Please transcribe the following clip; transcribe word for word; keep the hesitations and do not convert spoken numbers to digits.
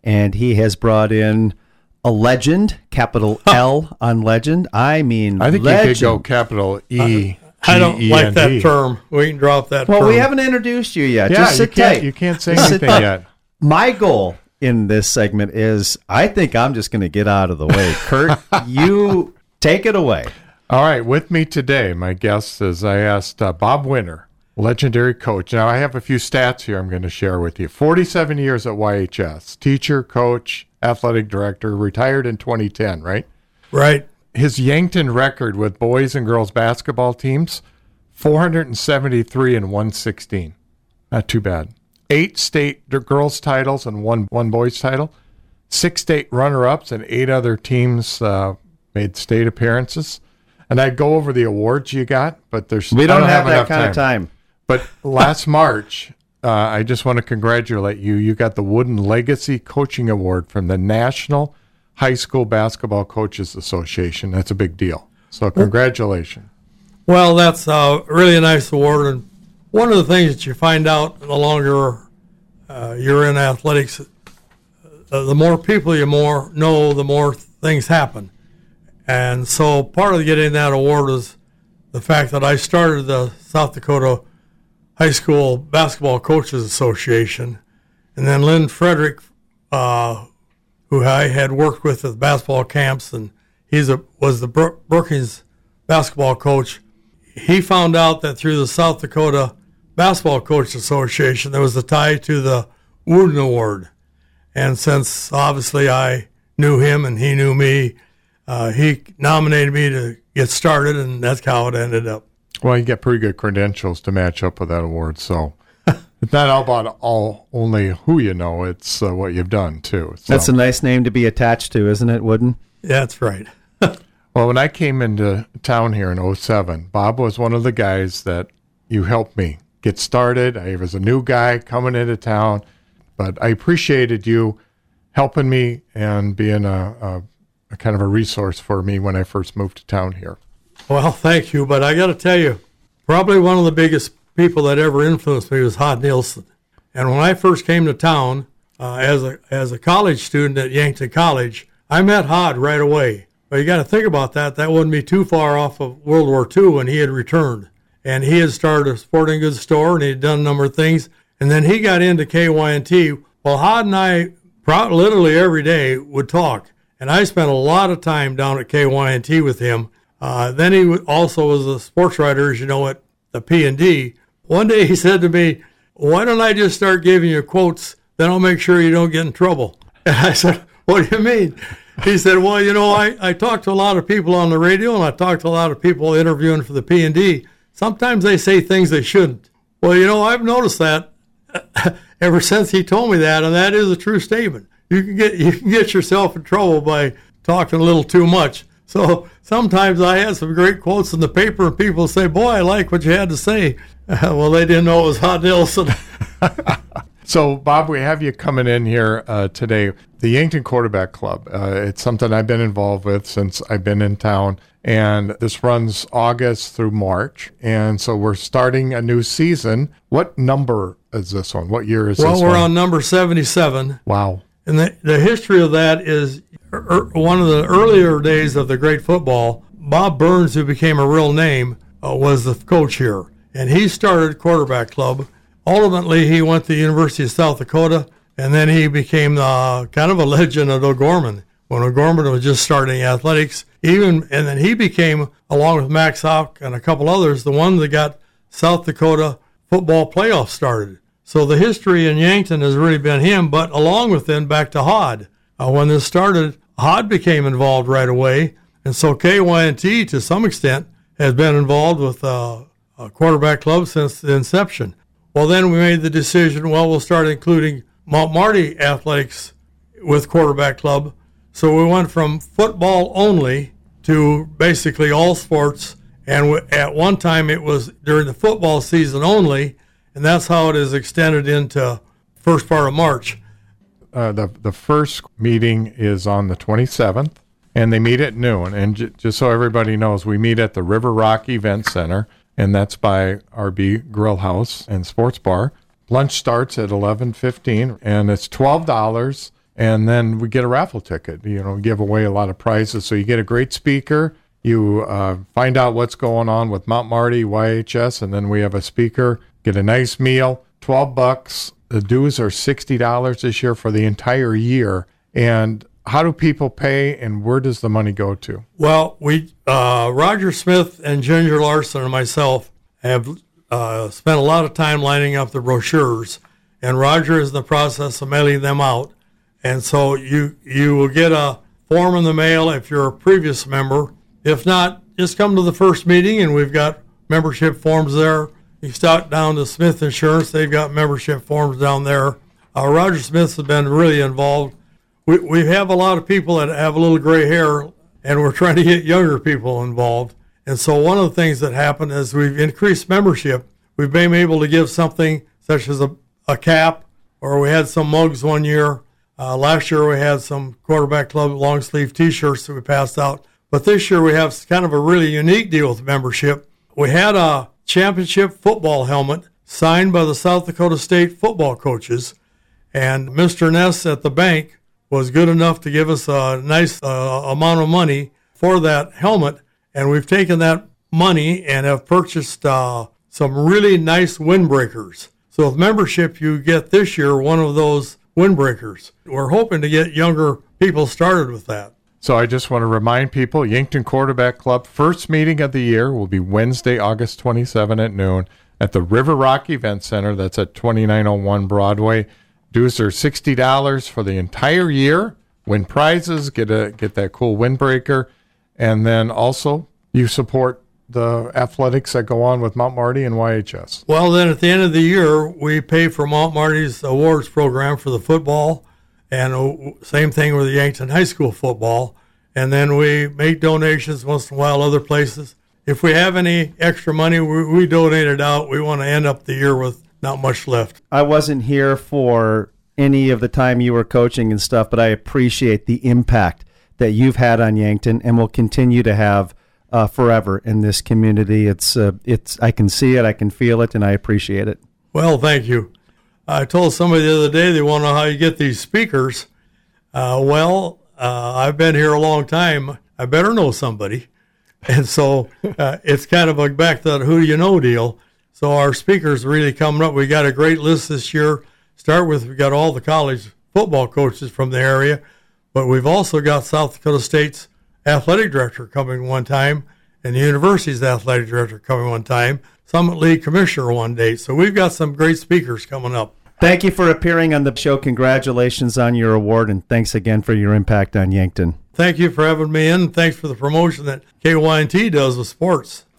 and he has brought in a legend, capital L on legend. I mean, I think legend. you could go capital E. I don't like that term. We can drop that well, term. we haven't introduced you yet. Yeah, Just sit you can't, tight. you can't say Just sit anything tight. yet. My goal in this segment is I think I'm just going to get out of the way. Kurt, you take it away. All right, with me today, my guest is I asked uh, Bob Winter, legendary coach. Now, I have a few stats here I'm going to share with you. forty-seven years at Y H S, teacher, coach, athletic director, retired in twenty ten, right? Right. His Yankton record with boys and girls basketball teams, four hundred seventy-three and one sixteen. Not too bad. Eight state girls titles and one one boys title. Six state runner-ups and eight other teams uh, made state appearances. And I'd go over the awards you got, but there's We don't, I don't have, have, that enough kind time. of time. But last March, uh, I just want to congratulate you. You got the Wooden Legacy Coaching Award from the National High School Basketball Coaches Association. That's a big deal. So congratulations. Well, that's uh, really a nice award. And one of the things that you find out the longer uh, you're in athletics, uh, the more people you more know, the more things happen. And so part of getting that award is the fact that I started the South Dakota High School Basketball Coaches Association. And then Lynn Frederick, uh, who I had worked with at basketball camps, and he's a, was the Brook, Brookings basketball coach. He found out that through the South Dakota Basketball Coaches Association, there was a tie to the Wooden Award. And since obviously I knew him and he knew me, uh, he nominated me to get started, and that's how it ended up. Well, you get pretty good credentials to match up with that award. So it's not all about all only who you know, it's uh, what you've done, too. So. That's a nice name to be attached to, isn't it, Wooden? Yeah, that's right. Well, when I came into town here in oh seven, Bob was one of the guys that you helped me get started. I was a new guy coming into town, but I appreciated you helping me and being a, a, a kind of a resource for me when I first moved to town here. Well, thank you, but I got to tell you, probably one of the biggest people that ever influenced me was Hod Nielsen. And when I first came to town uh, as a as a college student at Yankton College, I met Hod right away. But you got to think about that. That wouldn't be too far off of World War Two when he had returned. And he had started a sporting goods store, and he had done a number of things. And then he got into K Y N T. Well, Hod and I pro- literally every day would talk. And I spent a lot of time down at K Y N T with him. Uh, then he w- also was a sports writer, as you know, at the P and D. One day he said to me, why don't I just start giving you quotes, then I'll make sure you don't get in trouble. And I said, what do you mean? He said, well, you know, I, I talk to a lot of people on the radio, and I talk to a lot of people interviewing for the P and D. Sometimes they say things they shouldn't. Well, you know, I've noticed that ever since he told me that, and that is a true statement. You can get you can get yourself in trouble by talking a little too much. So sometimes I had some great quotes in the paper, and people say, boy, I like what you had to say. Uh, well, they didn't know it was Hod Nielsen. So, Bob, we have you coming in here uh, today. The Yankton Quarterback Club, uh, it's something I've been involved with since I've been in town, and this runs August through March, and so we're starting a new season. What number is this one? What year is well, this we're one? on number seventy-seven. Wow. And the, the history of that is er, one of the earlier days of the great football. Bob Burns, who became a real name, uh, was the coach here. And he started Quarterback Club. Ultimately, he went to the University of South Dakota, and then he became uh, kind of a legend at O'Gorman. When O'Gorman was just starting athletics, even and then he became, along with Max Hawk and a couple others, the one that got South Dakota football playoffs started. So the history in Yankton has really been him, but along with then back to Hod. Uh, when this started, Hod became involved right away, and so K Y N T, to some extent, has been involved with uh, a quarterback club since the inception. Well, then we made the decision, well, we'll start including Mount Marty athletics with quarterback club. So we went from football only to basically all sports, and w- at one time it was during the football season only, and that's how it is extended into first part of March. Uh, the the first meeting is on the twenty-seventh, and they meet at noon. And j- just so everybody knows, we meet at the River Rock Event Center, and that's by R B Grill House and Sports Bar. Lunch starts at eleven fifteen, and it's twelve dollars. and then we get a raffle ticket. You know, we give away a lot of prizes. So you get a great speaker. You uh, find out what's going on with Mount Marty, Y H S, and then we have a speaker. Get a nice meal, twelve bucks. The dues are sixty dollars this year for the entire year. And how do people pay, and where does the money go to? Well, we uh, Roger Smith and Ginger Larson and myself have uh, spent a lot of time lining up the brochures, and Roger is in the process of mailing them out. And so you you will get a form in the mail if you're a previous member. If not, just come to the first meeting, and we've got membership forms there. You start down to Smith Insurance. They've got membership forms down there. Uh, Roger Smith has been really involved. We we have a lot of people that have a little gray hair, and we're trying to get younger people involved. And so one of the things that happened is we've increased membership. We've been able to give something such as a, a cap, or we had some mugs one year. Uh, last year we had some Quarterback Club long sleeve T-shirts that we passed out. But this year we have kind of a really unique deal with membership. We had a championship football helmet signed by the South Dakota State football coaches, and Mister Ness at the bank was good enough to give us a nice uh, amount of money for that helmet, and we've taken that money and have purchased uh, some really nice windbreakers. So with membership, you get this year one of those windbreakers. We're hoping to get younger people started with that. So I just want to remind people, Yankton Quarterback Club first meeting of the year will be Wednesday, August twenty-seventh at noon at the River Rock Event Center. That's at twenty-nine oh one Broadway. Dues are sixty dollars for the entire year. Win prizes, get a get that cool windbreaker, and then also you support the athletics that go on with Mount Marty and Y H S. Well, then at the end of the year, we pay for Mount Marty's awards program for the football, and same thing with the Yankton High School football. And then we make donations once in a while other places. If we have any extra money, we, we donate it out. We want to end up the year with not much left. I wasn't here for any of the time you were coaching and stuff, but I appreciate the impact that you've had on Yankton and will continue to have uh, forever in this community. It's uh, it's I can see it, I can feel it, and I appreciate it. Well, thank you. I told somebody the other day they want to know how you get these speakers. Uh, well, uh, I've been here a long time. I better know somebody. And so uh, it's kind of a back to that who do you know deal. So our speakers really coming up. We got a great list this year. Start with, we got all the college football coaches from the area, but we've also got South Dakota State's athletic director coming one time, and the university's athletic director coming one time, Summit League commissioner one day. So we've got some great speakers coming up. Thank you for appearing on the show. Congratulations on your award, and thanks again for your impact on Yankton. Thank you for having me in. Thanks for the promotion that K Y N T does with sports.